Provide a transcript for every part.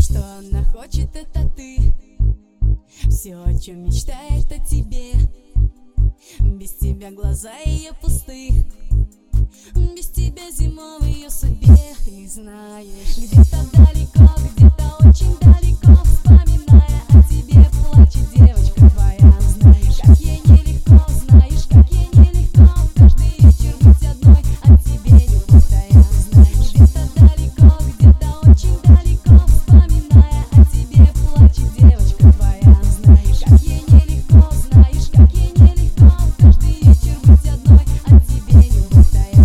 что она хочет, это ты. Все, о чем мечтает, о тебе. Без тебя глаза ее пусты. Без тебя зима в ее судьбе. Ты знаешь, где-то далеко, где-то очень далеко, вспоминая о тебе, плачет девочка твоя. Знаешь, как ей нелегко, знаешь, как ей нелегко каждый вечер быть одной, от тебе любовь твоя. Знаешь, где-то далеко, где-то очень далеко, вспоминая о тебе, плачет девочка твоя. Знаешь, как ей нелегко, знаешь, как ей нелегко каждый вечер быть одной, от тебе любовь твоя.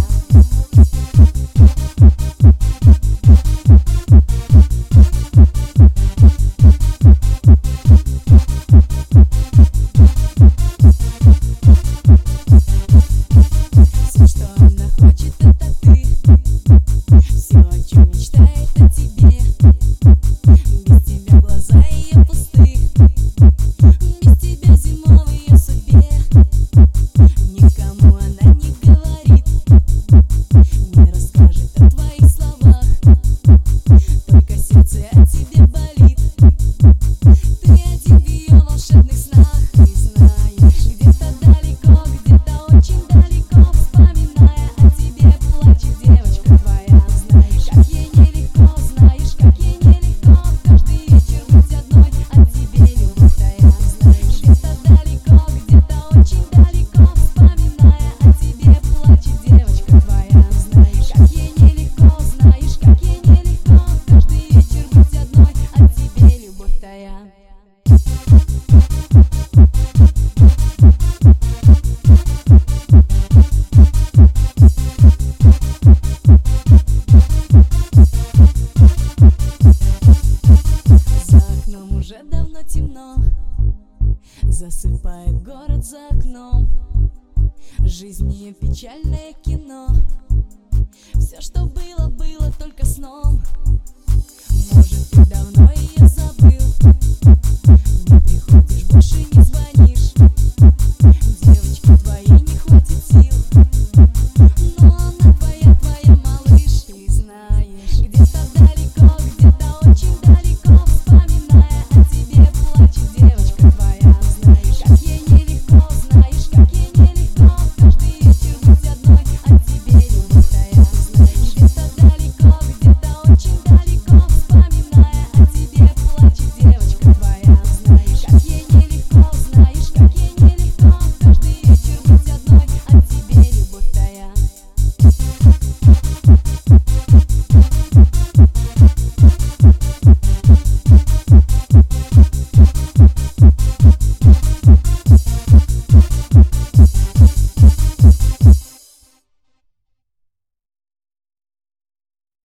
Все, что она хочет, это ты. Все, о чем мечтает, о тебе. Без тебя глаза ее пусты. Без тебя зима в ее судьбе. Никому она не говорит, не расскажет о твоих словах. Только сердце о тебе болит. Ты один в ее волшебных снах. Ты знаешь, где-то далеко, где-то очень далеко, вспоминая о тебе, плачет девочка твоя. Знаешь, как ей нелегко, знаешь, как ей нелегко каждый вечер быть одной, от тебе любовь твоя. Знаешь, где-то далеко, где-то очень далеко, вспоминая о тебе, плачет девочка твоя. Знаешь, как ей нелегко, знаешь, как ей нелегко каждый вечер быть одной, от тебе любовь твоя. За окном уже давно темно, засыпает город за окном. Жизнь ее печальная